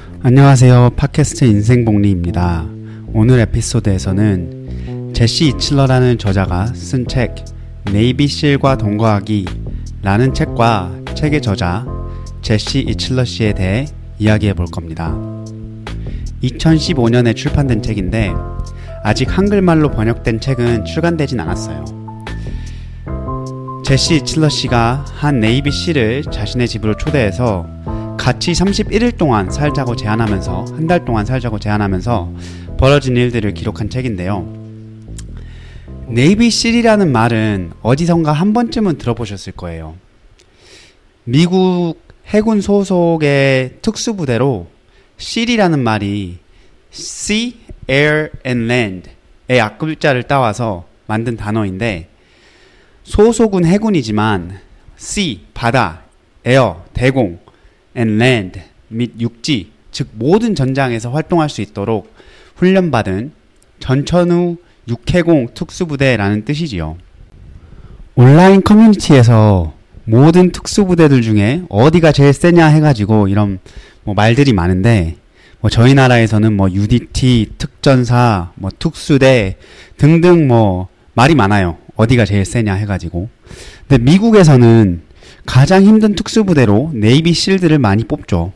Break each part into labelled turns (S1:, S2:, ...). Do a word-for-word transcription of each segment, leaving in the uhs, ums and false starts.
S1: 안녕하세요. 팟캐스트 인생복리입니다. 오늘 에피소드에서는 제시 이칠러라는 저자가 쓴 책 네이비실과 동거하기 라는 책과 책의 저자 제시 이칠러 씨에 대해 이야기해 볼 겁니다. 이천십오 년에 출판된 책인데 아직 한글말로 번역된 책은 출간되진 않았어요. 제시 이칠러 씨가 한 네이비실을 자신의 집으로 초대해서 같이 삼십일 일 동안 살자고 제안하면서 한 달 동안 살자고 제안하면서 벌어진 일들을 기록한 책인데요. 네이비실이라는 말은 어디선가 한 번쯤은 들어보셨을 거예요. 미국 해군 소속의 특수부대로 실이라는 말이 Sea, Air and Land의 앞글자를 따와서 만든 단어인데 소속은 해군이지만 Sea, 바다, Air, 대공, and Land, 및 육지, 즉 모든 전장에서 활동할 수 있도록 훈련받은 전천후 육해공 특수부대라는 뜻이지요. 온라인 커뮤니티에서 모든 특수부대들 중에 어디가 제일 세냐 해가지고 이런 뭐 말들이 많은데 뭐 저희 나라에서는 뭐 유디티, 특전사, 뭐 특수대 등등 뭐 말이 많아요. 어디가 제일 세냐 해가지고. 근데 미국에서는 가장 힘든 특수부대로 네이비 실들을 많이 뽑죠.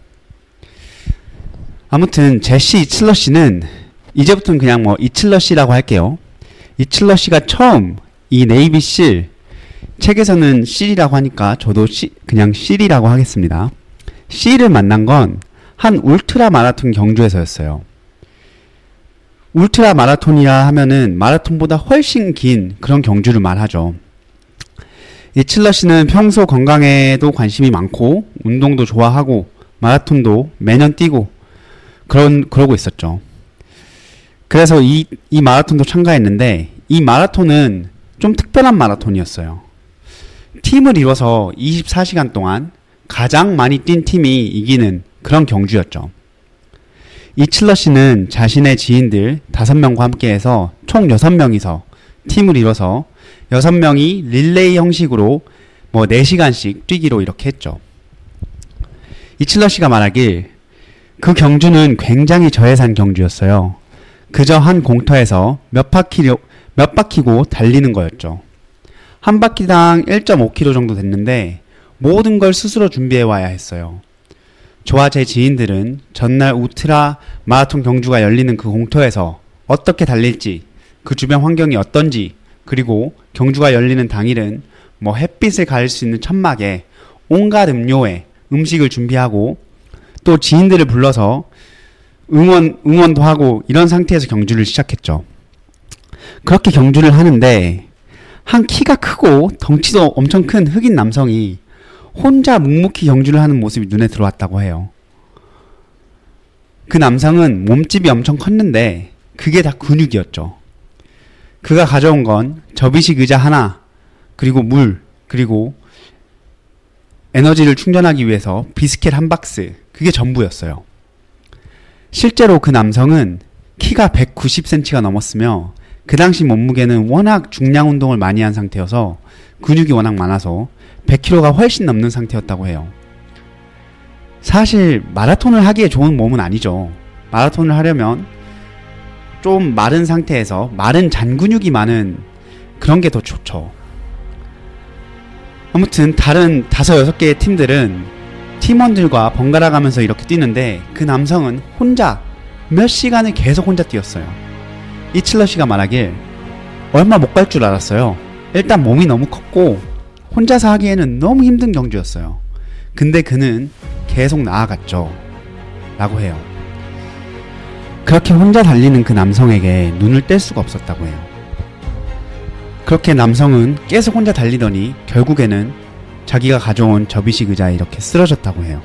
S1: 아무튼 제시 이칠러 씨는 이제부터는 그냥 뭐 이칠러 씨라고 할게요. 이칠러 씨가 처음 이 네이비 실, 책에서는 실이라고 하니까 저도 시, 그냥 실이라고 하겠습니다. 실을 만난 건 한 울트라 마라톤 경주에서였어요. 울트라 마라톤이라 하면은 마라톤보다 훨씬 긴 그런 경주를 말하죠. 이칠러 씨는 평소 건강에도 관심이 많고 운동도 좋아하고 마라톤도 매년 뛰고 그런 그러고 있었죠. 그래서 이, 이 마라톤도 참가했는데 이 마라톤은 좀 특별한 마라톤이었어요. 팀을 이뤄서 이십사 시간 동안 가장 많이 뛴 팀이 이기는 그런 경주였죠. 이칠러 씨는 자신의 지인들 다섯 명과 함께해서 총 여섯 명이서 팀을 이뤄서 여섯 명이 릴레이 형식으로 뭐 네 시간씩 뛰기로 이렇게 했죠. 이칠러 씨가 말하길 그 경주는 굉장히 저예산 경주였어요. 그저 한 공터에서 몇 바퀴, 몇 바퀴고 달리는 거였죠. 한 바퀴당 일 점 오 킬로미터 정도 됐는데 모든 걸 스스로 준비해 와야 했어요. 저와 제 지인들은 전날 울트라 마라톤 경주가 열리는 그 공터에서 어떻게 달릴지, 그 주변 환경이 어떤지, 그리고 경주가 열리는 당일은 뭐 햇빛을 가릴 수 있는 천막에 온갖 음료에 음식을 준비하고 또 지인들을 불러서 응원, 응원도 하고 이런 상태에서 경주를 시작했죠. 그렇게 경주를 하는데 한 키가 크고 덩치도 엄청 큰 흑인 남성이 혼자 묵묵히 경주를 하는 모습이 눈에 들어왔다고 해요. 그 남성은 몸집이 엄청 컸는데 그게 다 근육이었죠. 그가 가져온 건 접이식 의자 하나, 그리고 물, 그리고 에너지를 충전하기 위해서 비스켓 한 박스, 그게 전부였어요. 실제로 그 남성은 키가 백구십 센티미터가 넘었으며 그 당시 몸무게는 워낙 중량 운동을 많이 한 상태여서 근육이 워낙 많아서 백 킬로그램가 훨씬 넘는 상태였다고 해요. 사실 마라톤을 하기에 좋은 몸은 아니죠. 마라톤을 하려면 좀 마른 상태에서 마른 잔근육이 많은 그런 게 더 좋죠. 아무튼 다른 다섯 여섯 개의 팀들은 팀원들과 번갈아 가면서 이렇게 뛰는데 그 남성은 혼자 몇 시간을 계속 혼자 뛰었어요. 이칠러 씨가 말하길 얼마 못 갈 줄 알았어요. 일단 몸이 너무 컸고 혼자서 하기에는 너무 힘든 경주였어요. 근데 그는 계속 나아갔죠. 라고 해요. 그렇게 혼자 달리는 그 남성에게 눈을 뗄 수가 없었다고 해요. 그렇게 남성은 계속 혼자 달리더니 결국에는 자기가 가져온 접이식 의자에 이렇게 쓰러졌다고 해요.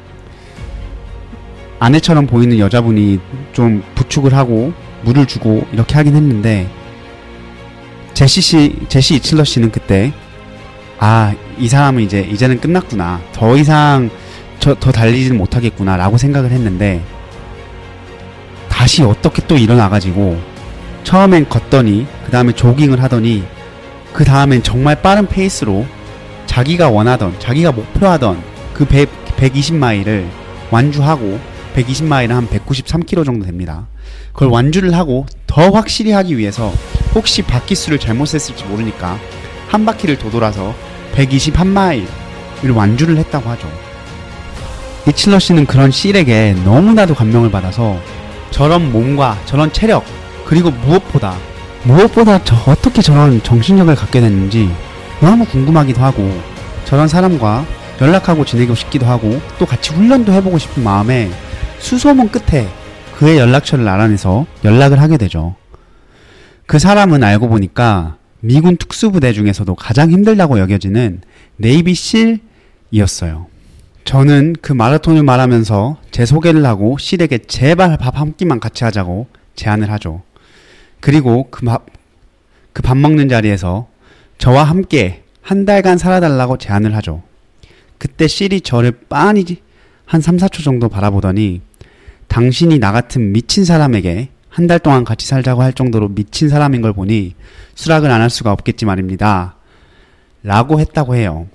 S1: 아내처럼 보이는 여자분이 좀 부축을 하고 물을 주고 이렇게 하긴 했는데 제시 씨, 제시 이칠러 씨는 그때 아, 이 사람은 이제 이제는 끝났구나. 더 이상 저, 더 달리지는 못하겠구나 라고 생각을 했는데 다시 어떻게 또 일어나가지고 처음엔 걷더니 그 다음에 조깅을 하더니 그 다음엔 정말 빠른 페이스로 자기가 원하던 자기가 목표하던 그 백이십 마일을 완주하고 백이십 마일은 한 백구십삼 킬로미터 정도 됩니다. 그걸 완주를 하고 더 확실히 하기 위해서 혹시 바퀴수를 잘못 셌을지 모르니까 한 바퀴를 더 돌아서 백이십일 마일을 완주를 했다고 하죠. 이칠러 씨는 그런 실에게 너무나도 감명을 받아서 저런 몸과 저런 체력, 그리고 무엇보다 무엇보다 저 어떻게 저런 정신력을 갖게 됐는지 너무 궁금하기도 하고, 저런 사람과 연락하고 지내고 싶기도 하고 또 같이 훈련도 해보고 싶은 마음에 수소문 끝에 그의 연락처를 알아내서 연락을 하게 되죠. 그 사람은 알고 보니까 미군 특수부대 중에서도 가장 힘들다고 여겨지는 네이비 실이었어요. 저는 그 마라톤을 말하면서 제 소개를 하고 실에게 제발 밥 한 끼만 같이 하자고 제안을 하죠. 그리고 그 밥, 그 밥 먹는 자리에서 저와 함께 한 달간 살아달라고 제안을 하죠. 그때 실이 저를 빤히 한 삼, 사 초 정도 바라보더니 당신이 나 같은 미친 사람에게 한 달 동안 같이 살자고 할 정도로 미친 사람인 걸 보니 수락을 안 할 수가 없겠지 말입니다. 라고 했다고 해요.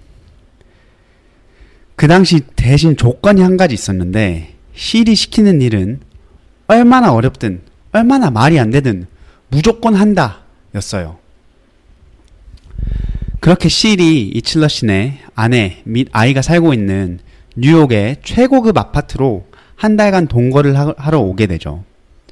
S1: 그 당시 대신 조건이 한 가지 있었는데, 실이 시키는 일은 얼마나 어렵든 얼마나 말이 안 되든 무조건 한다 였어요. 그렇게 실이 이칠러 씨네 아내 및 아이가 살고 있는 뉴욕의 최고급 아파트로 한 달간 동거를 하러 오게 되죠.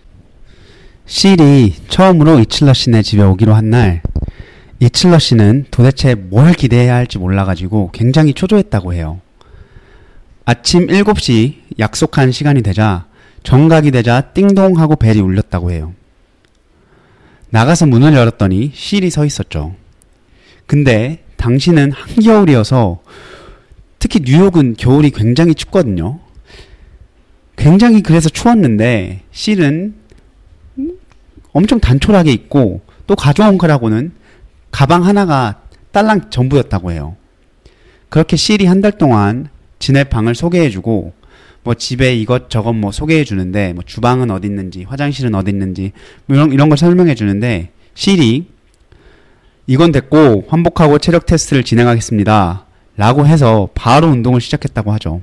S1: 실이 처음으로 이칠러 씨네 집에 오기로 한 날, 이칠러 씨는 도대체 뭘 기대해야 할지 몰라가지고 굉장히 초조했다고 해요. 아침 일곱 시 약속한 시간이 되자 정각이 되자 띵동 하고 벨이 울렸다고 해요. 나가서 문을 열었더니 실이 서 있었죠. 근데 당시는 한겨울이어서, 특히 뉴욕은 겨울이 굉장히 춥거든요. 굉장히 그래서 추웠는데 실은 엄청 단촐하게 입고 또 가져온 거라고는 가방 하나가 딸랑 전부였다고 해요. 그렇게 실이 한 달 동안 지낼 방을 소개해주고 뭐 집에 이것저것 뭐 소개해주는데, 뭐 주방은 어디 있는지 화장실은 어디 있는지 뭐 이런, 이런 걸 설명해주는데, 실이 이건 됐고 환복하고 체력 테스트를 진행하겠습니다 라고 해서 바로 운동을 시작했다고 하죠.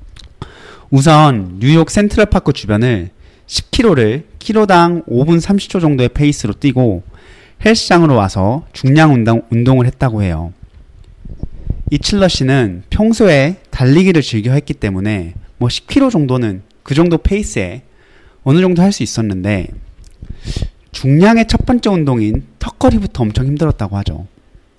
S1: 우선 뉴욕 센트럴파크 주변을 십 킬로미터를 킬로당 오 분 삼십 초 정도의 페이스로 뛰고 헬스장으로 와서 중량 운동, 운동을 했다고 해요. 이칠러 씨는 평소에 달리기를 즐겨 했기 때문에 뭐 십 킬로미터 정도는 그 정도 페이스에 어느 정도 할 수 있었는데, 중량의 첫 번째 운동인 턱걸이부터 엄청 힘들었다고 하죠.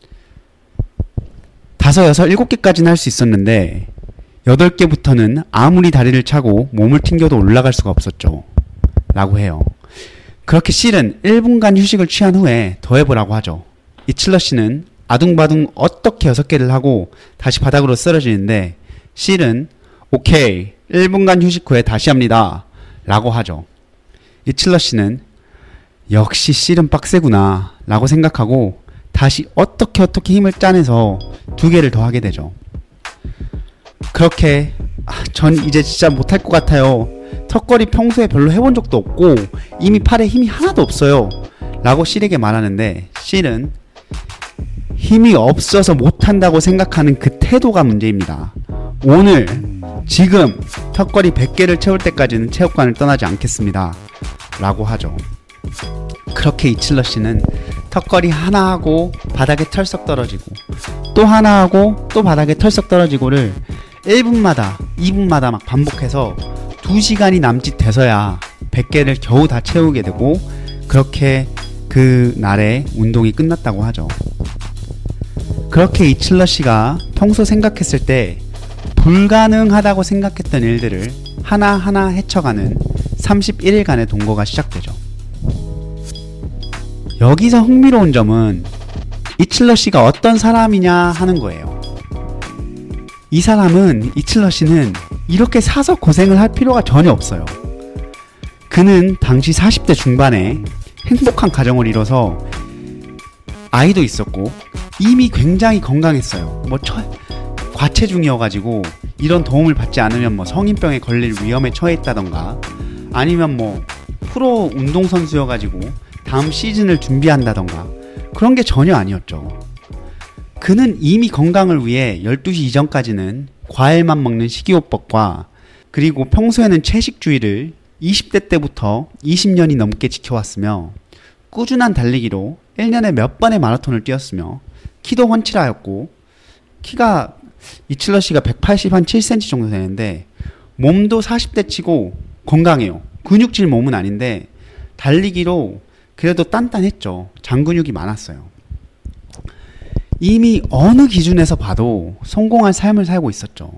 S1: 다섯, 여섯, 일곱 개까지는 할 수 있었는데 여덟 개부터는 아무리 다리를 차고 몸을 튕겨도 올라갈 수가 없었죠. 라고 해요. 그렇게 실은 일 분간 휴식을 취한 후에 더 해보라고 하죠. 이칠러 씨는 아둥바둥 어떻게 여섯 개를 하고 다시 바닥으로 쓰러지는데, 실은 오케이 일 분간 휴식 후에 다시 합니다 라고 하죠. 이칠러 씨는 역시 실은 빡세구나 라고 생각하고 다시 어떻게 어떻게 힘을 짜내서 두 개를 더 하게 되죠. 그렇게 아, 전 이제 진짜 못할 것 같아요. 턱걸이 평소에 별로 해본 적도 없고 이미 팔에 힘이 하나도 없어요 라고 실에게 말하는데, 실은 힘이 없어서 못한다고 생각하는 그 태도가 문제입니다. 오늘 지금 턱걸이 백 개를 채울 때까지는 체육관을 떠나지 않겠습니다 라고 하죠. 그렇게 이칠러 씨는 턱걸이 하나 하고 바닥에 털썩 떨어지고 또 하나 하고 또 바닥에 털썩 떨어지고를 일 분마다 이 분마다 막 반복해서 두 시간이 남짓 돼서야 백 개를 겨우 다 채우게 되고, 그렇게 그 날에 운동이 끝났다고 하죠. 그렇게 이칠러 씨가 평소 생각했을 때 불가능하다고 생각했던 일들을 하나하나 헤쳐가는 삼십일 일간의 동거가 시작되죠. 여기서 흥미로운 점은 이칠러 씨가 어떤 사람이냐 하는 거예요. 이 사람은, 이칠러 씨는 이렇게 사서 고생을 할 필요가 전혀 없어요. 그는 당시 사십 대 중반에 행복한 가정을 이뤄서 아이도 있었고 이미 굉장히 건강했어요. 뭐 처, 과체중이어가지고 이런 도움을 받지 않으면 뭐 성인병에 걸릴 위험에 처해있다던가, 아니면 뭐 프로 운동선수여가지고 다음 시즌을 준비한다던가 그런 게 전혀 아니었죠. 그는 이미 건강을 위해 열두 시 이전까지는 과일만 먹는 식이요법과 그리고 평소에는 채식주의를 이십 대 때부터 이십 년이 넘게 지켜왔으며 꾸준한 달리기로 일 년에 몇 번의 마라톤을 뛰었으며 키도 훤칠하였고 키가 이칠러 씨가 백팔십 한 칠 센티미터 정도 되는데 몸도 사십 대 치고 건강해요. 근육질 몸은 아닌데 달리기로 그래도 단단했죠. 장근육이 많았어요. 이미 어느 기준에서 봐도 성공한 삶을 살고 있었죠.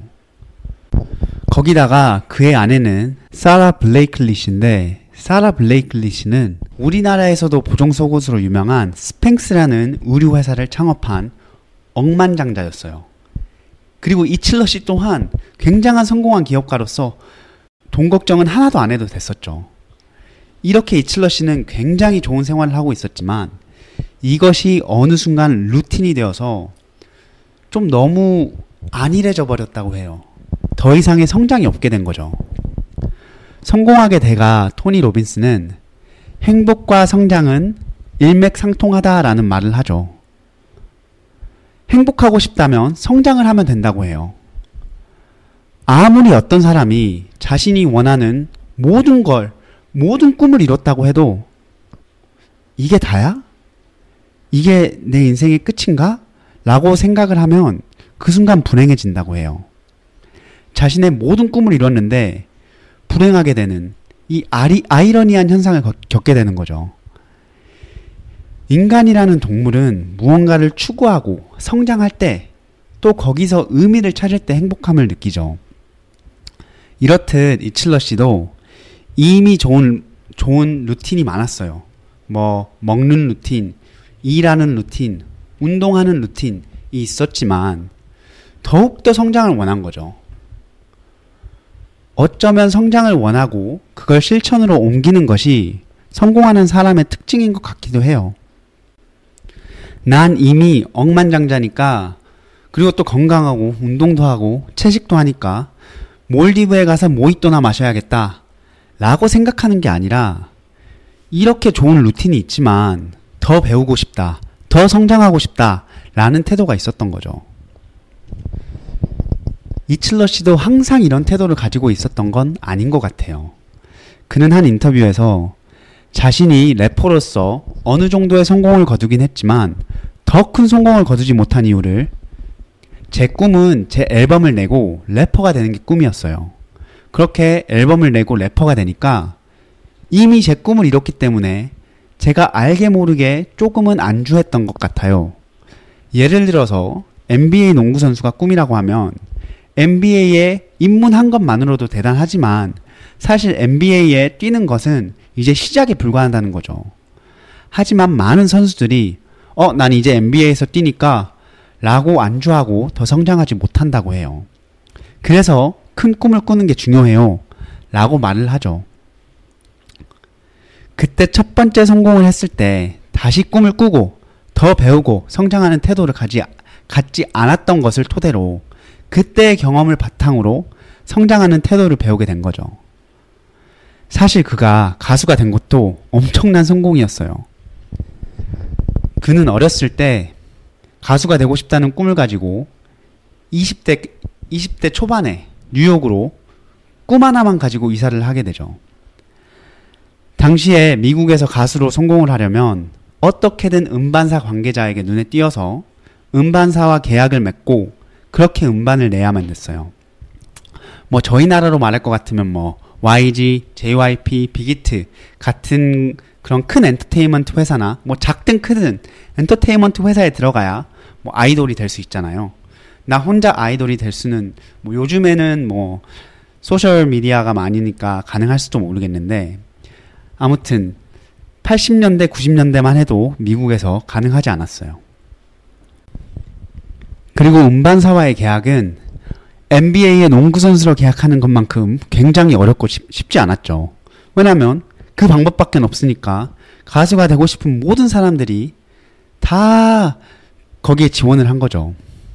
S1: 거기다가 그의 아내는 사라 블레이클리시인데 사라 블레이클리시는 우리나라에서도 보정속옷으로 유명한 스팽스라는 의류회사를 창업한 억만장자였어요. 그리고 이칠러 씨 또한 굉장한 성공한 기업가로서 돈 걱정은 하나도 안 해도 됐었죠. 이렇게 이칠러 씨는 굉장히 좋은 생활을 하고 있었지만 이것이 어느 순간 루틴이 되어서 좀 너무 안일해져 버렸다고 해요. 더 이상의 성장이 없게 된 거죠. 성공학의 대가 토니 로빈스는 행복과 성장은 일맥상통하다라는 말을 하죠. 행복하고 싶다면 성장을 하면 된다고 해요. 아무리 어떤 사람이 자신이 원하는 모든 걸, 모든 꿈을 이뤘다고 해도 이게 다야? 이게 내 인생의 끝인가? 라고 생각을 하면 그 순간 불행해진다고 해요. 자신의 모든 꿈을 이뤘는데 불행하게 되는 이 아리, 아이러니한 현상을 거, 겪게 되는 거죠. 인간이라는 동물은 무언가를 추구하고 성장할 때 또 거기서 의미를 찾을 때 행복함을 느끼죠. 이렇듯 이칠러 씨도 이미 좋은, 좋은 루틴이 많았어요. 뭐 먹는 루틴, 일하는 루틴, 운동하는 루틴이 있었지만 더욱더 성장을 원한 거죠. 어쩌면 성장을 원하고 그걸 실천으로 옮기는 것이 성공하는 사람의 특징인 것 같기도 해요. 난 이미 억만장자니까 그리고 또 건강하고 운동도 하고 채식도 하니까 몰디브에 가서 모히또나 마셔야겠다 라고 생각하는 게 아니라 이렇게 좋은 루틴이 있지만 더 배우고 싶다, 더 성장하고 싶다 라는 태도가 있었던 거죠. 이칠러 씨도 항상 이런 태도를 가지고 있었던 건 아닌 것 같아요. 그는 한 인터뷰에서 자신이 래퍼로서 어느 정도의 성공을 거두긴 했지만 더 큰 성공을 거두지 못한 이유를 제 꿈은 제 앨범을 내고 래퍼가 되는 게 꿈이었어요. 그렇게 앨범을 내고 래퍼가 되니까 이미 제 꿈을 이뤘기 때문에 제가 알게 모르게 조금은 안주했던 것 같아요. 예를 들어서 엔비에이 농구 선수가 꿈이라고 하면 엔비에이에 입문한 것만으로도 대단하지만 사실 엔비에이에 뛰는 것은 이제 시작에 불과한다는 거죠. 하지만 많은 선수들이 어, 난 이제 엔비에이에서 뛰니까 라고 안주하고 더 성장하지 못한다고 해요. 그래서 큰 꿈을 꾸는 게 중요해요 라고 말을 하죠. 그때 첫 번째 성공을 했을 때 다시 꿈을 꾸고 더 배우고 성장하는 태도를 가지, 갖지 않았던 것을 토대로 그때의 경험을 바탕으로 성장하는 태도를 배우게 된 거죠. 사실 그가 가수가 된 것도 엄청난 성공이었어요. 그는 어렸을 때 가수가 되고 싶다는 꿈을 가지고 이십 대, 이십 대 초반에 뉴욕으로 꿈 하나만 가지고 이사를 하게 되죠. 당시에 미국에서 가수로 성공을 하려면 어떻게든 음반사 관계자에게 눈에 띄어서 음반사와 계약을 맺고 그렇게 음반을 내야만 됐어요. 뭐 저희 나라로 말할 것 같으면 뭐 와이지, 제이와이피, 빅히트 같은 그런 큰 엔터테인먼트 회사나 뭐 작든 크든 엔터테인먼트 회사에 들어가야 뭐 아이돌이 될 수 있잖아요. 나 혼자 아이돌이 될 수는 뭐 요즘에는 뭐 소셜 미디어가 많으니까 가능할 수도 모르겠는데 아무튼 팔십 년대, 구십 년대만 해도 미국에서 가능하지 않았어요. 그리고 음반사와의 계약은 엔비에이의 농구 선수로 계약하는 것만큼 굉장히 어렵고 쉽, 쉽지 않았죠. 왜냐하면 그 방법밖에 없으니까 가수가 되고 싶은 모든 사람들이 다 거기에 지원을 한 거죠.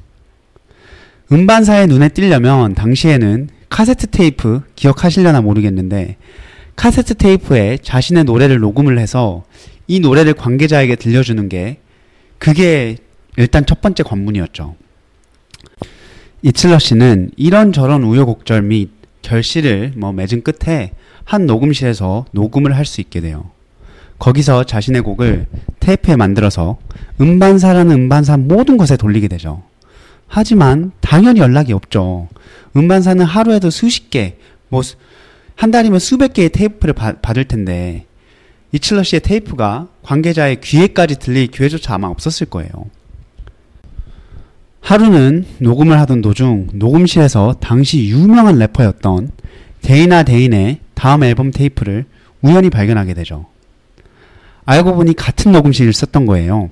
S1: 음반사의 눈에 띄려면 당시에는 카세트 테이프 기억하시려나 모르겠는데 카세트 테이프에 자신의 노래를 녹음을 해서 이 노래를 관계자에게 들려주는 게 그게 일단 첫 번째 관문이었죠. 이칠러 씨는 이런저런 우여곡절 및 결실을 뭐 맺은 끝에 한 녹음실에서 녹음을 할 수 있게 돼요. 거기서 자신의 곡을 테이프에 만들어서 음반사라는 음반사 모든 것에 돌리게 되죠. 하지만 당연히 연락이 없죠. 음반사는 하루에도 수십 개, 뭐 한 달이면 수백 개의 테이프를 바, 받을 텐데 이칠러 씨의 테이프가 관계자의 귀에까지 들릴 기회조차 아마 없었을 거예요. 하루는 녹음을 하던 도중 녹음실에서 당시 유명한 래퍼였던 데이나 데인의 다음 앨범 테이프를 우연히 발견하게 되죠. 알고 보니 같은 녹음실을 썼던 거예요.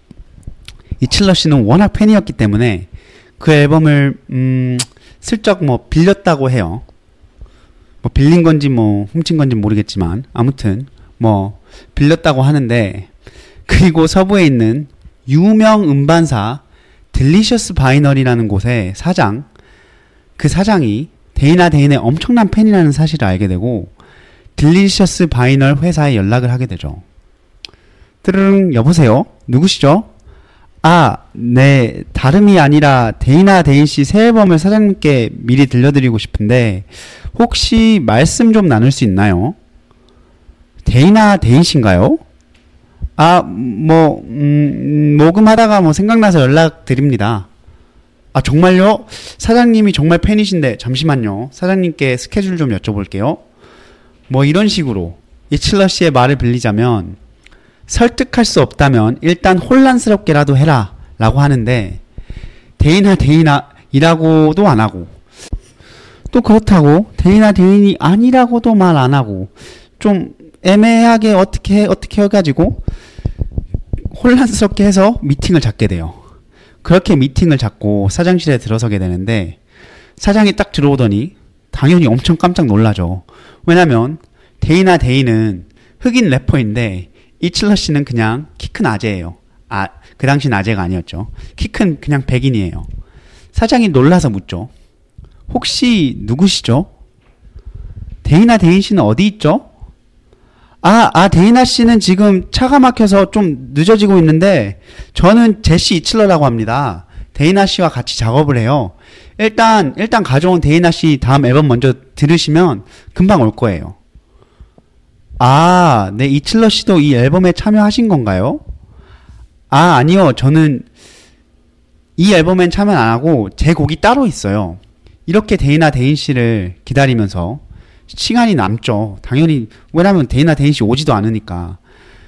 S1: 이칠러 씨는 워낙 팬이었기 때문에 그 앨범을 음, 슬쩍 뭐 빌렸다고 해요. 뭐 빌린 건지 뭐 훔친 건지 모르겠지만 아무튼 뭐 빌렸다고 하는데, 그리고 서부에 있는 유명 음반사 딜리셔스 바이널이라는 곳의 사장, 그 사장이 데이나 데인의 엄청난 팬이라는 사실을 알게 되고 딜리셔스 바이널 회사에 연락을 하게 되죠. 뜨르릉, 여보세요? 누구시죠? 아, 네, 다름이 아니라 데이나 데인 씨 새 앨범을 사장님께 미리 들려드리고 싶은데 혹시 말씀 좀 나눌 수 있나요? 데이나 데인 씨인가요? 아, 뭐, 음, 녹음하다가 뭐 생각나서 연락드립니다. 아, 정말요? 사장님이 정말 팬이신데, 잠시만요. 사장님께 스케줄 좀 여쭤볼게요. 뭐 이런 식으로 이칠러 씨의 말을 빌리자면, 설득할 수 없다면 일단 혼란스럽게라도 해라 라고 하는데, 데이나 데이나 이라고도 안 하고, 또 그렇다고 데이나 데인이 아니라고도 말 안 하고, 좀 애매하게 어떻게 어떻게 해가지고 혼란스럽게 해서 미팅을 잡게 돼요. 그렇게 미팅을 잡고 사장실에 들어서게 되는데, 사장이 딱 들어오더니 당연히 엄청 깜짝 놀라죠. 왜냐면 데이나 데이는 흑인 래퍼인데 이칠러 씨는 그냥 키 큰 아재예요. 아, 그 당시는 아재가 아니었죠. 키 큰 그냥 백인이에요. 사장이 놀라서 묻죠. 혹시 누구시죠? 데이나 데인 씨는 어디 있죠? 아, 아, 데이나 씨는 지금 차가 막혀서 좀 늦어지고 있는데 저는 제시 이칠러라고 합니다. 데이나 씨와 같이 작업을 해요. 일단 일단 가져온 데이나 씨 다음 앨범 먼저 들으시면 금방 올 거예요. 아, 네, 이칠러 씨도 이 앨범에 참여하신 건가요? 아, 아니요. 저는 이 앨범엔 참여 안 하고 제 곡이 따로 있어요. 이렇게 데이나 데인 씨를 기다리면서 시간이 남죠. 당연히, 왜냐면 데이나 데인 씨 오지도 않으니까.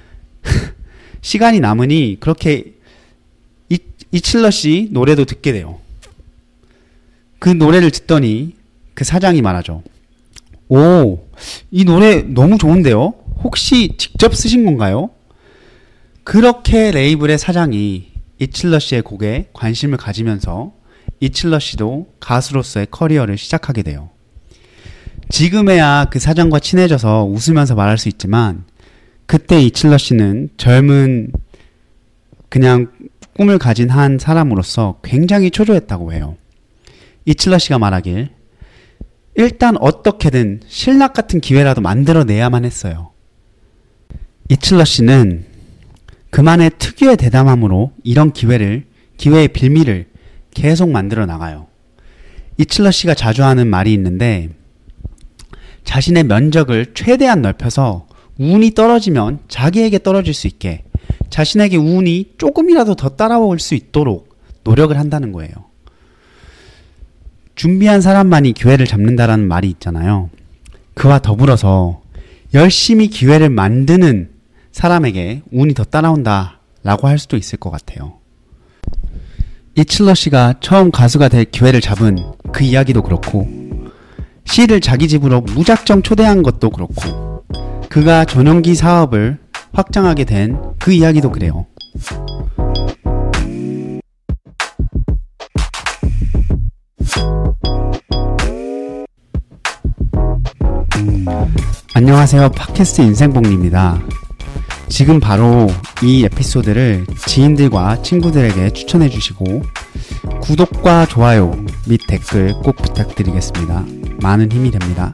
S1: 시간이 남으니 그렇게 이, 이칠러 씨 노래도 듣게 돼요. 그 노래를 듣더니 그 사장이 말하죠. 오, 이 노래 너무 좋은데요? 혹시 직접 쓰신 건가요? 그렇게 레이블의 사장이 이칠러 씨의 곡에 관심을 가지면서 이칠러 씨도 가수로서의 커리어를 시작하게 돼요. 지금에야 그 사장과 친해져서 웃으면서 말할 수 있지만 그때 이칠러 씨는 젊은 그냥 꿈을 가진 한 사람으로서 굉장히 초조했다고 해요. 이칠러 씨가 말하길 일단 어떻게든 신락 같은 기회라도 만들어내야만 했어요. 이칠러 씨는 그만의 특유의 대담함으로 이런 기회를, 기회의 빌미를 계속 만들어 나가요. 이칠러 씨가 자주 하는 말이 있는데, 자신의 면적을 최대한 넓혀서 운이 떨어지면 자기에게 떨어질 수 있게, 자신에게 운이 조금이라도 더 따라올 수 있도록 노력을 한다는 거예요. 준비한 사람만이 기회를 잡는다라는 말이 있잖아요. 그와 더불어서 열심히 기회를 만드는 사람에게 운이 더 따라온다 라고 할 수도 있을 것 같아요. 이칠러 씨가 처음 가수가 될 기회를 잡은 그 이야기도 그렇고, 씨를 자기 집으로 무작정 초대한 것도 그렇고, 그가 전용기 사업을 확장하게 된 그 이야기도 그래요. 안녕하세요. 팟캐스트 인생봉리입니다. 지금 바로 이 에피소드를 지인들과 친구들에게 추천해 주시고 구독과 좋아요 및 댓글 꼭 부탁드리겠습니다. 많은 힘이 됩니다.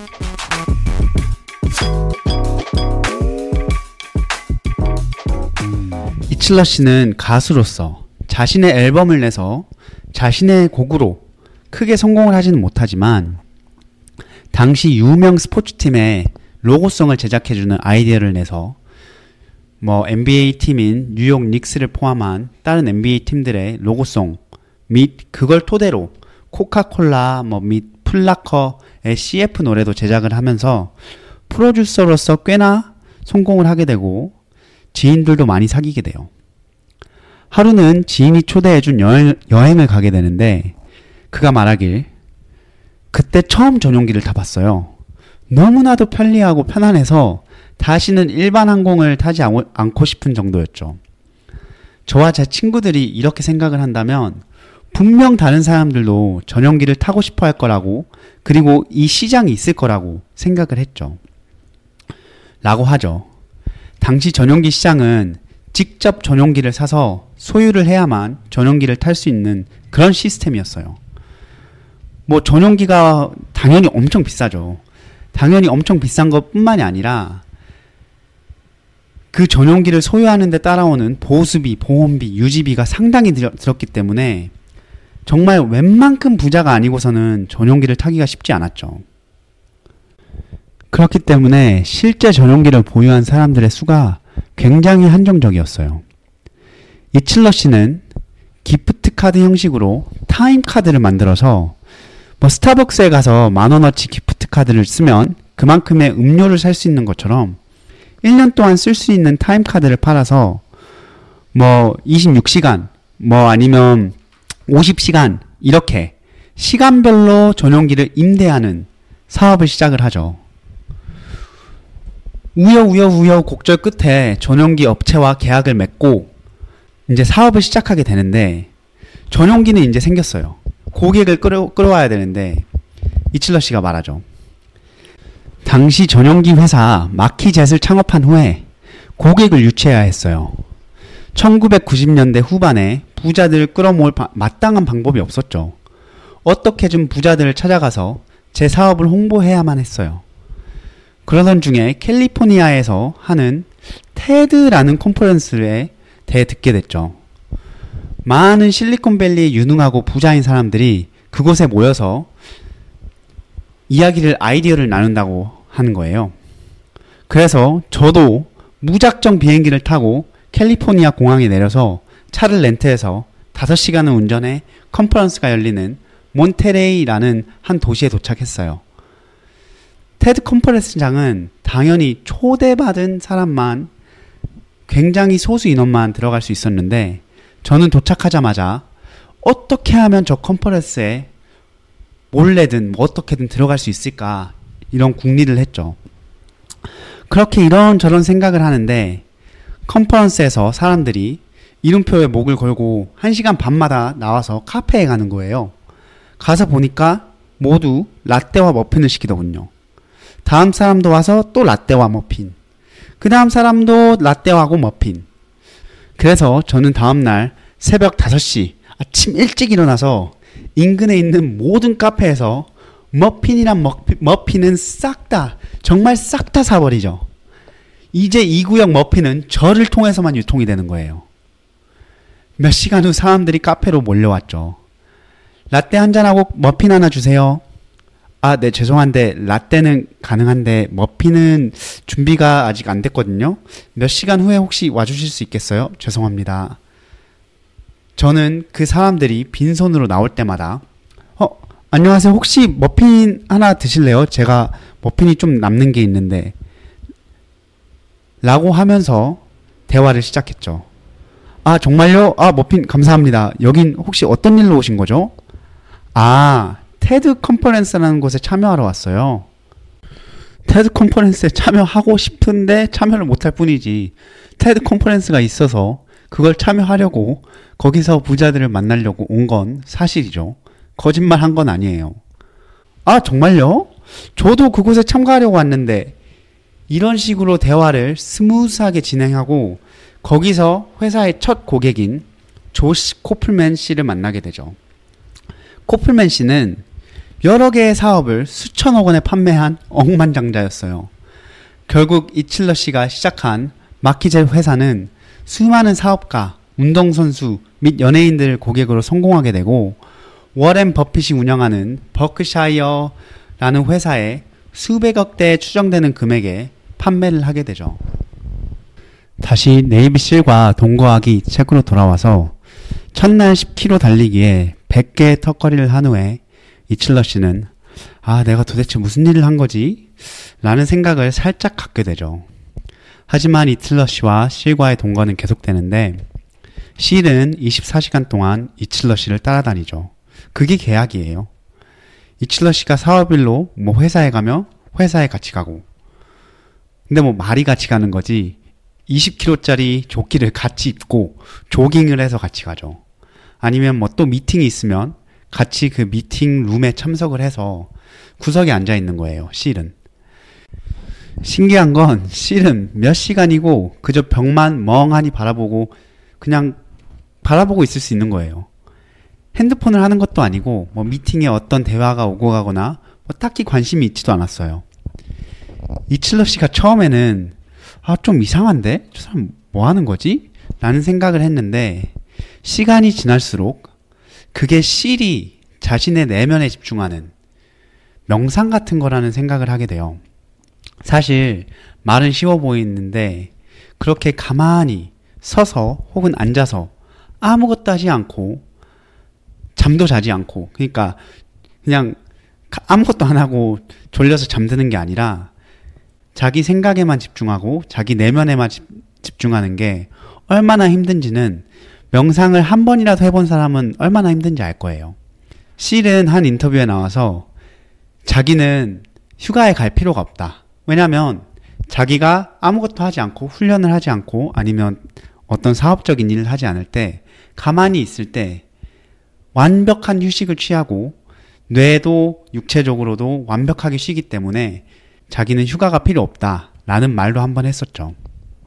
S1: 이칠러 씨는 가수로서 자신의 앨범을 내서 자신의 곡으로 크게 성공을 하지는 못하지만 당시 유명 스포츠팀의 로고송을 제작해주는 아이디어를 내서 뭐 엔비에이 팀인 뉴욕 닉스를 포함한 다른 엔비에이 팀들의 로고송 및 그걸 토대로 코카콜라 뭐 및 플라커의 씨에프 노래도 제작을 하면서 프로듀서로서 꽤나 성공을 하게 되고 지인들도 많이 사귀게 돼요. 하루는 지인이 초대해준 여행, 여행을 가게 되는데 그가 말하길 그때 처음 전용기를 타봤어요. 너무나도 편리하고 편안해서 다시는 일반 항공을 타지 않고 싶은 정도였죠. 저와 제 친구들이 이렇게 생각을 한다면 분명 다른 사람들도 전용기를 타고 싶어 할 거라고, 그리고 이 시장이 있을 거라고 생각을 했죠. 라고 하죠. 당시 전용기 시장은 직접 전용기를 사서 소유를 해야만 전용기를 탈 수 있는 그런 시스템이었어요. 뭐 전용기가 당연히 엄청 비싸죠. 당연히 엄청 비싼 것뿐만이 아니라 그 전용기를 소유하는 데 따라오는 보수비, 보험비, 유지비가 상당히 들었기 때문에 정말 웬만큼 부자가 아니고서는 전용기를 타기가 쉽지 않았죠. 그렇기 때문에 실제 전용기를 보유한 사람들의 수가 굉장히 한정적이었어요. 이칠러 씨는 기프트 카드 형식으로 타임 카드를 만들어서 뭐 스타벅스에 가서 만 원어치 기프트 카드를 쓰면 그만큼의 음료를 살 수 있는 것처럼 일 년 동안 쓸 수 있는 타임 카드를 팔아서 뭐 이십육 시간 뭐 아니면 오십 시간 이렇게 시간별로 전용기를 임대하는 사업을 시작을 하죠. 우여우여우여 곡절 끝에 전용기 업체와 계약을 맺고 이제 사업을 시작하게 되는데 전용기는 이제 생겼어요. 고객을 끌어, 끌어와야 되는데 이칠러 씨가 말하죠. 당시 전용기 회사 마키젯을 창업한 후에 고객을 유치해야 했어요. 천구백구십 년대 후반에 부자들을 끌어모을 바, 마땅한 방법이 없었죠. 어떻게든 부자들을 찾아가서 제 사업을 홍보해야만 했어요. 그러던 중에 캘리포니아에서 하는 테드라는 컨퍼런스에 대해 듣게 됐죠. 많은 실리콘밸리에 유능하고 부자인 사람들이 그곳에 모여서 이야기를, 아이디어를 나눈다고 하는 거예요. 그래서 저도 무작정 비행기를 타고 캘리포니아 공항에 내려서 차를 렌트해서 다섯 시간을 운전해 컨퍼런스가 열리는 몬테레이라는 한 도시에 도착했어요. 테드 컨퍼런스장은 당연히 초대받은 사람만, 굉장히 소수 인원만 들어갈 수 있었는데 저는 도착하자마자 어떻게 하면 저 컨퍼런스에 몰래든 뭐 어떻게든 들어갈 수 있을까, 이런 궁리를 했죠. 그렇게 이런저런 생각을 하는데 컨퍼런스에서 사람들이 이름표에 목을 걸고 한 시간 반마다 나와서 카페에 가는 거예요. 가서 보니까 모두 라떼와 머핀을 시키더군요. 다음 사람도 와서 또 라떼와 머핀, 그 다음 사람도 라떼하고 머핀. 그래서 저는 다음날 새벽 다섯 시 아침 일찍 일어나서 인근에 있는 모든 카페에서 머핀이란 머피, 머핀은 싹 다, 정말 싹 다 사버리죠. 이제 이 구역 머핀은 저를 통해서만 유통이 되는 거예요. 몇 시간 후 사람들이 카페로 몰려왔죠. 라떼 한 잔하고 머핀 하나 주세요. 아, 네, 죄송한데 라떼는 가능한데 머핀은 준비가 아직 안 됐거든요. 몇 시간 후에 혹시 와주실 수 있겠어요? 죄송합니다. 저는 그 사람들이 빈손으로 나올 때마다 어, 안녕하세요. 혹시 머핀 하나 드실래요? 제가 머핀이 좀 남는 게 있는데 라고 하면서 대화를 시작했죠. 아, 정말요? 아, 머핀 감사합니다. 여긴 혹시 어떤 일로 오신 거죠? 아, 테드 컨퍼런스라는 곳에 참여하러 왔어요. 테드 컨퍼런스에 참여하고 싶은데 참여를 못할 뿐이지, 테드 컨퍼런스가 있어서 그걸 참여하려고 거기서 부자들을 만나려고 온 건 사실이죠. 거짓말 한 건 아니에요. 아, 정말요? 저도 그곳에 참가하려고 왔는데, 이런 식으로 대화를 스무스하게 진행하고 거기서 회사의 첫 고객인 조시 코플맨 씨를 만나게 되죠. 코플맨 씨는 여러 개의 사업을 수천억 원에 판매한 억만장자였어요. 결국 이칠러 씨가 시작한 마키젯 회사는 수많은 사업가, 운동선수 및 연예인들을 고객으로 성공하게 되고, 워렌 버핏이 운영하는 버크샤이어라는 라는 회사에 수백억 대 추정되는 금액에 판매를 하게 되죠. 다시 네이비 실과 동거하기 책으로 돌아와서 첫날 십 킬로미터 달리기에 백 개의 턱걸이를 한 후에 이칠러 씨는 아, 내가 도대체 무슨 일을 한 거지? 라는 생각을 살짝 갖게 되죠. 하지만 이칠러 씨와 실과의 동거는 계속되는데 실은 이십사 시간 동안 이칠러 씨를 따라다니죠. 그게 계약이에요. 이칠러 씨가 사업일로 뭐 회사에 가며 회사에 같이 가고, 근데 뭐 말이 같이 가는 거지 이십 킬로미터짜리 조끼를 같이 입고 조깅을 해서 같이 가죠. 아니면 뭐 또 미팅이 있으면 같이 그 미팅 룸에 참석을 해서 구석에 앉아 있는 거예요. 실은. 신기한 건 실은 몇 시간이고 그저 벽만 멍하니 바라보고 그냥 바라보고 있을 수 있는 거예요. 핸드폰을 하는 것도 아니고 뭐 미팅에 어떤 대화가 오고 가거나 뭐 딱히 관심이 있지도 않았어요. 이칠러 씨가 처음에는 아, 좀 이상한데? 저 사람 뭐 하는 거지? 라는 생각을 했는데 시간이 지날수록 그게 실이 자신의 내면에 집중하는 명상 같은 거라는 생각을 하게 돼요. 사실 말은 쉬워 보이는데 그렇게 가만히 서서 혹은 앉아서 아무것도 하지 않고 잠도 자지 않고, 그러니까 그냥 아무것도 안 하고 졸려서 잠드는 게 아니라 자기 생각에만 집중하고 자기 내면에만 집, 집중하는 게 얼마나 힘든지는 명상을 한 번이라도 해본 사람은 얼마나 힘든지 알 거예요. 실은 한 인터뷰에 나와서 자기는 휴가에 갈 필요가 없다. 왜냐하면 자기가 아무것도 하지 않고 훈련을 하지 않고 아니면 어떤 사업적인 일을 하지 않을 때 가만히 있을 때 완벽한 휴식을 취하고 뇌도 육체적으로도 완벽하게 쉬기 때문에 자기는 휴가가 필요 없다라는 말도 한번 했었죠.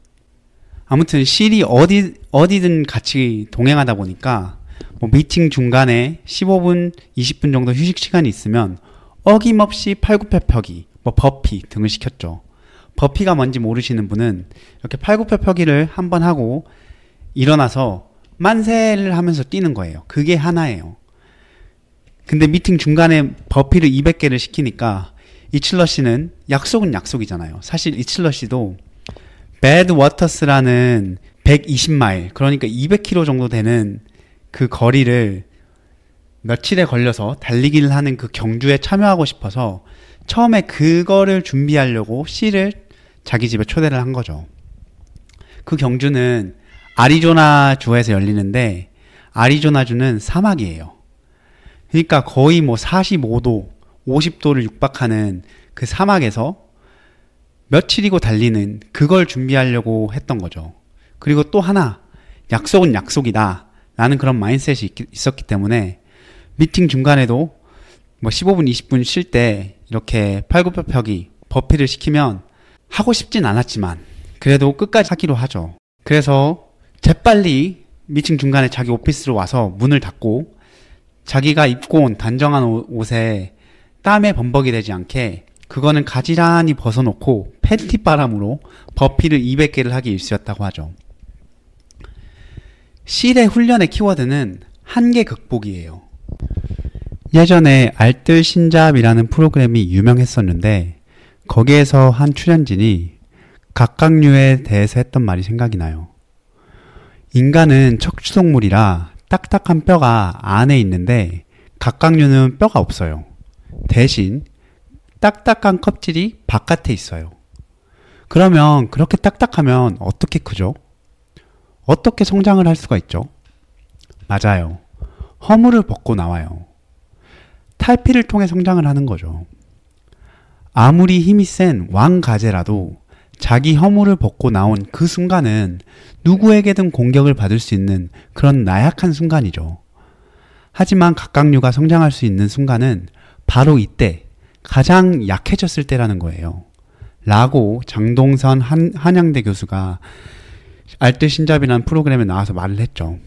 S1: 아무튼 실이 어디, 어디든 같이 동행하다 보니까 뭐 미팅 중간에 십오 분, 이십 분 정도 휴식 시간이 있으면 어김없이 팔굽혀펴기, 뭐 버피 등을 시켰죠. 버피가 뭔지 모르시는 분은 이렇게 팔굽혀펴기를 한번 하고 일어나서 만세를 하면서 뛰는 거예요. 그게 하나예요. 근데 미팅 중간에 버피를 이백 개를 시키니까 이칠러 씨는 약속은 약속이잖아요. 사실 이칠러 씨도 배드워터스라는 백이십 마일, 그러니까 이백 킬로미터 정도 되는 그 거리를 며칠에 걸려서 달리기를 하는 그 경주에 참여하고 싶어서 처음에 그거를 준비하려고 씨를 자기 집에 초대를 한 거죠. 그 경주는 아리조나 주에서 열리는데 아리조나주는 사막이에요. 그러니까 거의 뭐 사십오 도, 오십 도를 육박하는 그 사막에서 며칠이고 달리는 그걸 준비하려고 했던 거죠. 그리고 또 하나, 약속은 약속이다 라는 그런 마인드셋이 있, 있었기 때문에 미팅 중간에도 뭐 십오 분, 이십 분 쉴 때 이렇게 팔굽혀펴기, 버피를 시키면 하고 싶진 않았지만 그래도 끝까지 하기로 하죠. 그래서 재빨리 미팅 중간에 자기 오피스로 와서 문을 닫고 자기가 입고 온 단정한 옷에 땀에 범벅이 되지 않게 그거는 가지런히 벗어놓고 팬티 바람으로 버피를 이백 개를 하기 일쑤였다고 하죠. 실의 훈련의 키워드는 한계 극복이에요. 예전에 알뜰신잡이라는 프로그램이 유명했었는데 거기에서 한 출연진이 각각류에 대해서 했던 말이 생각이 나요. 인간은 척추동물이라 딱딱한 뼈가 안에 있는데 각각류는 뼈가 없어요. 대신 딱딱한 껍질이 바깥에 있어요. 그러면 그렇게 딱딱하면 어떻게 크죠? 어떻게 성장을 할 수가 있죠? 맞아요. 허물을 벗고 나와요. 탈피를 통해 성장을 하는 거죠. 아무리 힘이 센 왕가제라도 자기 허물을 벗고 나온 그 순간은 누구에게든 공격을 받을 수 있는 그런 나약한 순간이죠. 하지만 각각류가 성장할 수 있는 순간은 바로 이때 가장 약해졌을 때라는 거예요. 라고 장동선 한, 한양대 교수가 알뜰신잡이라는 프로그램에 나와서 말을 했죠.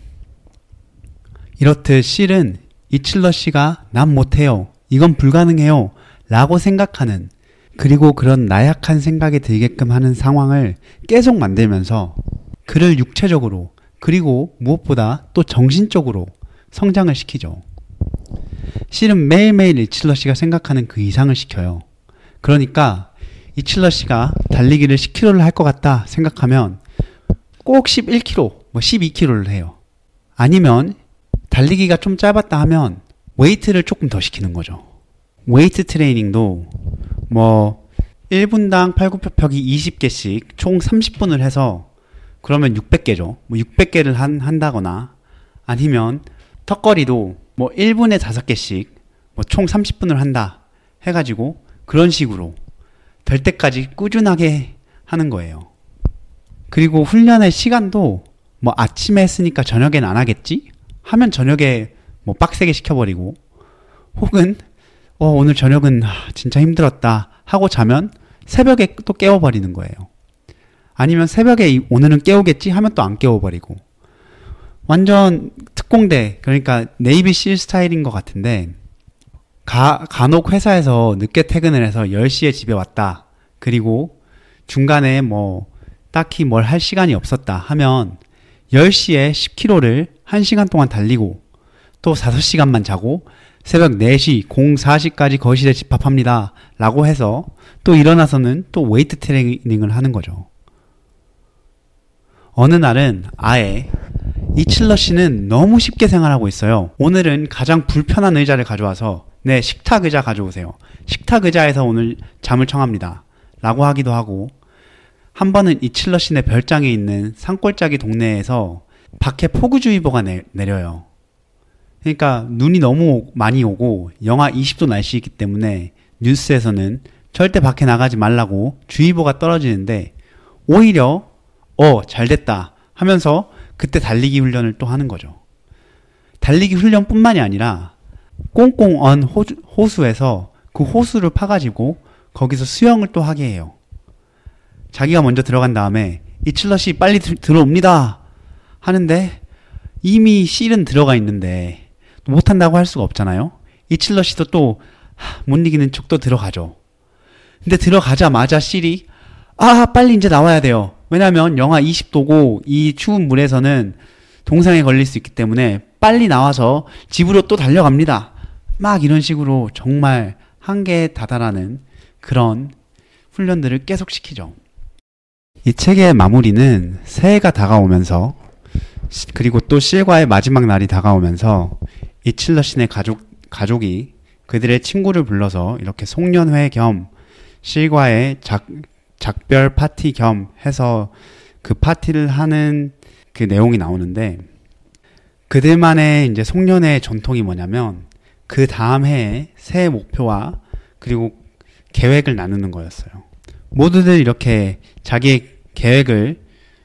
S1: 이렇듯 실은 이칠러 씨가 난 못해요, 이건 불가능해요 라고 생각하는, 그리고 그런 나약한 생각이 들게끔 하는 상황을 계속 만들면서 그를 육체적으로 그리고 무엇보다 또 정신적으로 성장을 시키죠. 실은 매일매일 이칠러 씨가 생각하는 그 이상을 시켜요. 그러니까 이칠러 씨가 달리기를 십 킬로미터를 할 것 같다 생각하면 꼭 십일 킬로미터, 뭐 십이 킬로미터를 해요. 아니면 달리기가 좀 짧았다 하면 웨이트를 조금 더 시키는 거죠. 웨이트 트레이닝도 뭐 일 분당 팔굽혀펴기 이십 개씩 총 삼십 분을 해서 그러면 육백 개죠. 뭐 육백 개를 한, 한다거나 아니면 턱걸이도 뭐 일 분에 다섯 개씩 뭐 총 삼십 분을 한다 해가지고 그런 식으로 될 때까지 꾸준하게 하는 거예요. 그리고 훈련의 시간도 뭐 아침에 했으니까 저녁엔 안 하겠지? 하면 저녁에 뭐 빡세게 시켜버리고 혹은 어, 오늘 저녁은 진짜 힘들었다 하고 자면 새벽에 또 깨워버리는 거예요. 아니면 새벽에 오늘은 깨우겠지 하면 또 안 깨워버리고 완전 특공대, 그러니까 네이비실 스타일인 것 같은데 가, 간혹 회사에서 늦게 퇴근을 해서 열 시에 집에 왔다. 그리고 중간에 뭐 딱히 뭘 할 시간이 없었다 하면 열 시에 십 킬로미터를 한 시간 동안 달리고 또 다섯 시간만 자고 새벽 네 시, 사 시까지 거실에 집합합니다 라고 해서 또 일어나서는 또 웨이트 트레이닝을 하는 거죠. 어느 날은 아예 이칠러 씨는 너무 쉽게 생활하고 있어요. 오늘은 가장 불편한 의자를 가져와서 네, 식탁 의자 가져오세요. 식탁 의자에서 오늘 잠을 청합니다 라고 하기도 하고 한 번은 이칠러 씨네 별장에 있는 산골짜기 동네에서 밖에 폭우주의보가 내, 내려요. 그러니까 눈이 너무 많이 오고 영하 이십 도 날씨이기 때문에 뉴스에서는 절대 밖에 나가지 말라고 주의보가 떨어지는데 오히려 어 잘됐다 하면서 그때 달리기 훈련을 또 하는 거죠. 달리기 훈련뿐만이 아니라 꽁꽁 언 호주, 호수에서 그 호수를 파가지고 거기서 수영을 또 하게 해요. 자기가 먼저 들어간 다음에 이칠러 씨 빨리 들, 들어옵니다 하는데 이미 실은 들어가 있는데 못한다고 할 수가 없잖아요. 이칠러 씨도 또 못 이기는 척 또 들어가죠. 근데 들어가자마자 실이 아 빨리 이제 나와야 돼요. 왜냐면 영하 이십 도고 이 추운 물에서는 동상에 걸릴 수 있기 때문에 빨리 나와서 집으로 또 달려갑니다. 막 이런 식으로 정말 한계에 다다라는 그런 훈련들을 계속 시키죠. 이 책의 마무리는 새해가 다가오면서 그리고 또 실과의 마지막 날이 다가오면서 이칠러 씨네 가족, 가족이 그들의 친구를 불러서 이렇게 송년회 겸 실과의 작, 작별 파티 겸 해서 그 파티를 하는 그 내용이 나오는데 그들만의 이제 송년회 전통이 뭐냐면 그 다음 해에 새해 목표와 그리고 계획을 나누는 거였어요. 모두들 이렇게 자기의 계획을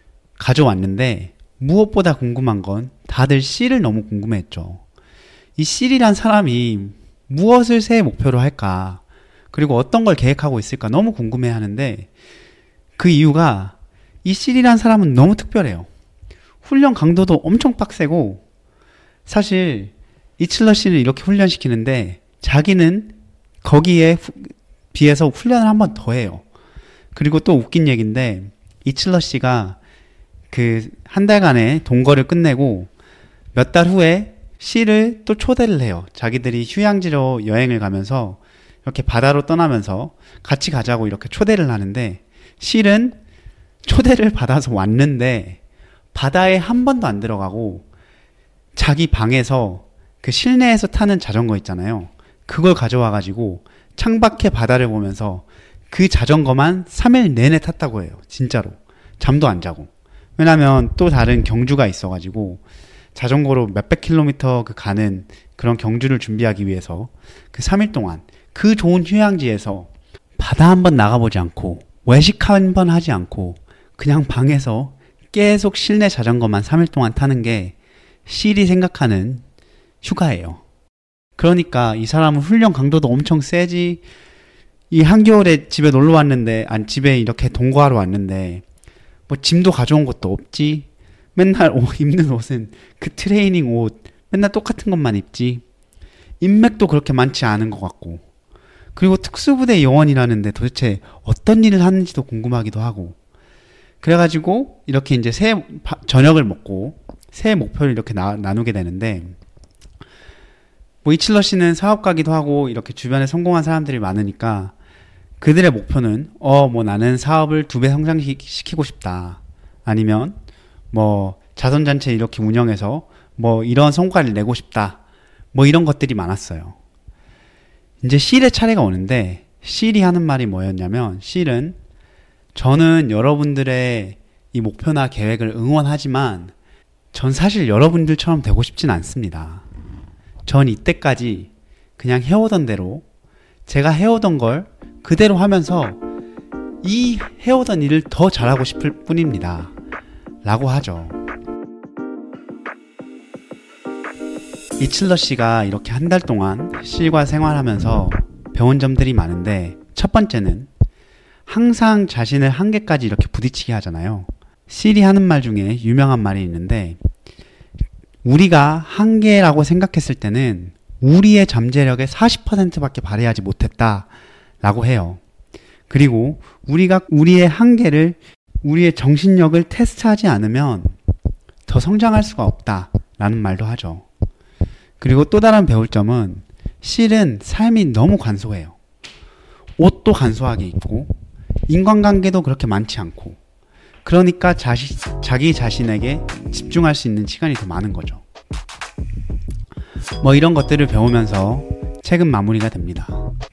S1: 가져왔는데 무엇보다 궁금한 건 다들 C를 너무 궁금해했죠. 이 C란 사람이 무엇을 새해 목표로 할까? 그리고 어떤 걸 계획하고 있을까? 너무 궁금해하는데 그 이유가 이 C란 사람은 너무 특별해요. 훈련 강도도 엄청 빡세고 사실 이칠러 씨를 이렇게 훈련시키는데 자기는 거기에 후, 비해서 훈련을 한 번 더 해요. 그리고 또 웃긴 얘기인데 이칠러 씨가 그 한 달간의 동거를 끝내고 몇 달 후에 C를 또 초대를 해요. 자기들이 휴양지로 여행을 가면서 이렇게 바다로 떠나면서 같이 가자고 이렇게 초대를 하는데 C는 초대를 받아서 왔는데 바다에 한 번도 안 들어가고 자기 방에서 그 실내에서 타는 자전거 있잖아요. 그걸 가져와 가지고 창밖에 바다를 보면서 그 자전거만 삼 일 내내 탔다고 해요. 진짜로. 잠도 안 자고. 왜냐면 또 다른 경주가 있어가지고 자전거로 몇백 킬로미터 그 가는 그런 경주를 준비하기 위해서 그 삼 일 동안 그 좋은 휴양지에서 바다 한번 나가보지 않고 외식 한번 하지 않고 그냥 방에서 계속 실내 자전거만 삼 일 동안 타는 게 실이 생각하는 휴가예요. 그러니까 이 사람은 훈련 강도도 엄청 세지. 이 한겨울에 집에 놀러 왔는데 아니 집에 이렇게 동거하러 왔는데 뭐 짐도 가져온 것도 없지. 맨날 옷, 입는 옷은 그 트레이닝 옷 맨날 똑같은 것만 입지. 인맥도 그렇게 많지 않은 것 같고 그리고 특수부대 요원이라는데 도대체 어떤 일을 하는지도 궁금하기도 하고 그래가지고 이렇게 이제 새해 저녁을 먹고 새해 목표를 이렇게 나, 나누게 되는데 뭐 이칠러 씨는 사업가기도 하고 이렇게 주변에 성공한 사람들이 많으니까 그들의 목표는 어 뭐 나는 사업을 두 배 성장시키고 싶다. 아니면 뭐 자선단체 이렇게 운영해서 뭐 이런 성과를 내고 싶다. 뭐 이런 것들이 많았어요. 이제 실의 차례가 오는데 실이 하는 말이 뭐였냐면 실은 저는 여러분들의 이 목표나 계획을 응원하지만 전 사실 여러분들처럼 되고 싶진 않습니다. 전 이때까지 그냥 해오던 대로 제가 해오던 걸 그대로 하면서 이 해오던 일을 더 잘하고 싶을 뿐입니다. 라고 하죠. 이칠러 씨가 이렇게 한 달 동안 실과 생활하면서 배운 점들이 많은데 첫 번째는 항상 자신을 한계까지 이렇게 부딪히게 하잖아요. 실이 하는 말 중에 유명한 말이 있는데 우리가 한계라고 생각했을 때는 우리의 잠재력의 사십 퍼센트밖에 발휘하지 못했다 라고 해요. 그리고 우리가 우리의 한계를 우리의 정신력을 테스트하지 않으면 더 성장할 수가 없다 라는 말도 하죠. 그리고 또 다른 배울 점은 실은 삶이 너무 간소해요. 옷도 간소하게 입고 인간관계도 그렇게 많지 않고 그러니까 자시, 자기 자신에게 집중할 수 있는 시간이 더 많은 거죠. 뭐 이런 것들을 배우면서 책은 마무리가 됩니다.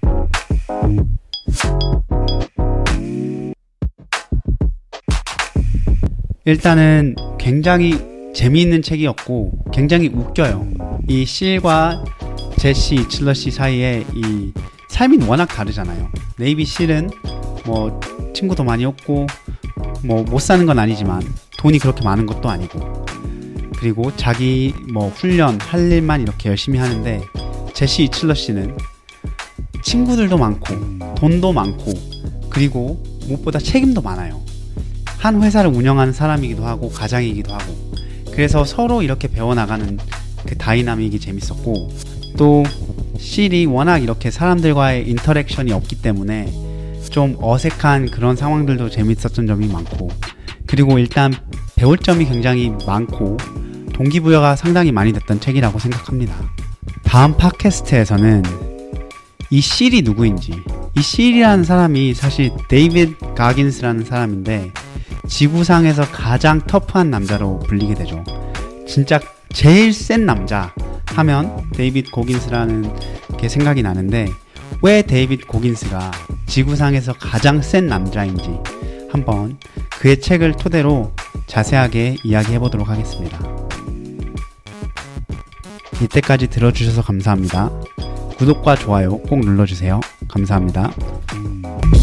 S1: 일단은 굉장히 재미있는 책이었고 굉장히 웃겨요. 이 실과 제시 이칠러 씨 사이에 이 삶이 워낙 다르잖아요. 네이비 실은 뭐 친구도 많이 없고 뭐 못 사는 건 아니지만 돈이 그렇게 많은 것도 아니고 그리고 자기 뭐 훈련 할 일만 이렇게 열심히 하는데 제시 이칠러 씨는 친구들도 많고 돈도 많고 그리고 무엇보다 책임도 많아요. 한 회사를 운영하는 사람이기도 하고 가장이기도 하고 그래서 서로 이렇게 배워나가는 그 다이나믹이 재밌었고 또 실이 워낙 이렇게 사람들과의 인터랙션이 없기 때문에 좀 어색한 그런 상황들도 재밌었던 점이 많고 그리고 일단 배울 점이 굉장히 많고 동기부여가 상당히 많이 됐던 책이라고 생각합니다. 다음 팟캐스트에서는 이 실이 누구인지 이 실이라는 사람이 사실 데이비드 가긴스라는 사람인데 지구상에서 가장 터프한 남자로 불리게 되죠. 진짜 제일 센 남자 하면 데이비드 고긴스라는 게 생각이 나는데 왜 데이비드 고긴스가 지구상에서 가장 센 남자인지 한번 그의 책을 토대로 자세하게 이야기해 보도록 하겠습니다. 이때까지 들어주셔서 감사합니다. 구독과 좋아요 꼭 눌러주세요. 감사합니다.